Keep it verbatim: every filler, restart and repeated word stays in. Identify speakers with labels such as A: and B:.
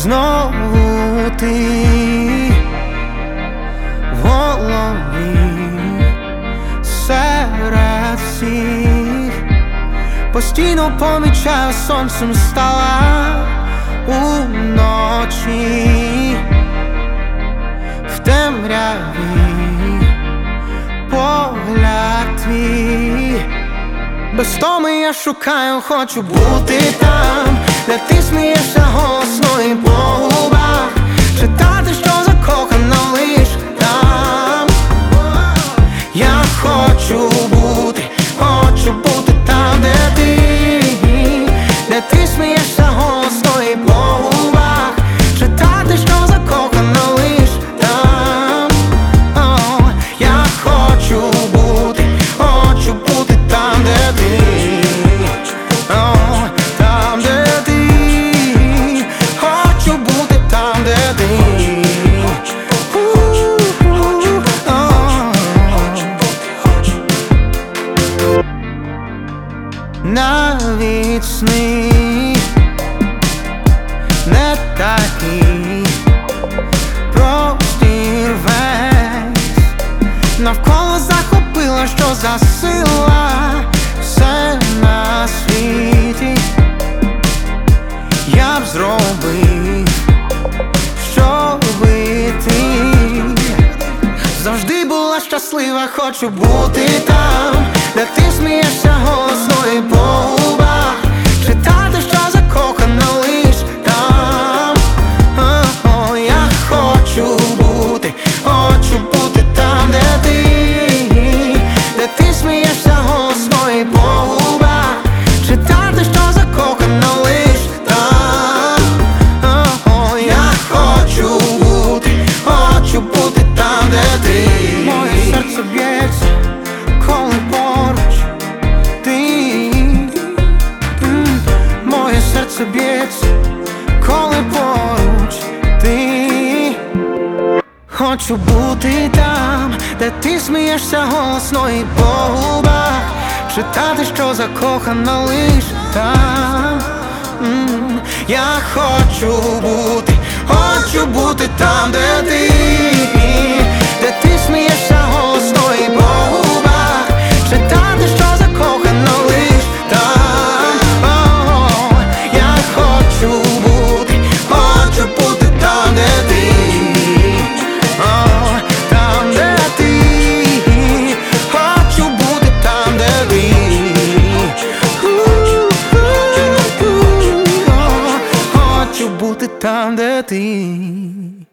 A: Знову ти в голові серед всіх. Постійно помічаю, сонцем стала уночі, в темряві погляд твій. Без томи я шукаю, хочу бути там, де ти смієшся голосно і по губах, читати, що закохана лиш там. Я хочу бути, хочу бути там, де ти, де ти смієшся голосно і по губах, читати, що закохана лиш там. О, я хочу бути, хочу бути там, де ти. Навіть сни не такі, простір весь навколо захопила, що за сила все на світі. Я б зробив, щоби ти завжди була щаслива. Хочу бути там, де ти смієшся голосно і по губах, читати, що закохана лиш там. О, я хочу бути, хочу бути там, де ти, де ти смієшся голосно і по губах, читати, що закохана лиш там. О, я хочу бути, хочу бути там, де ти. Моє серце б'ється, коли поруч ти. Моє серце б'ється, коли поруч ти. Хочу бути там, де ти смієшся голосно і по губах, читати, що закохана лиш там. М-м, я хочу бути, хочу бути там, де ти, де ти смієшся голосно і по губах, читати, що закохана лиш там. О, я хочу бути, хочу бути там, де ти. О, там, де ти, хочу бути там, де ти. Хочу бути там, де ти.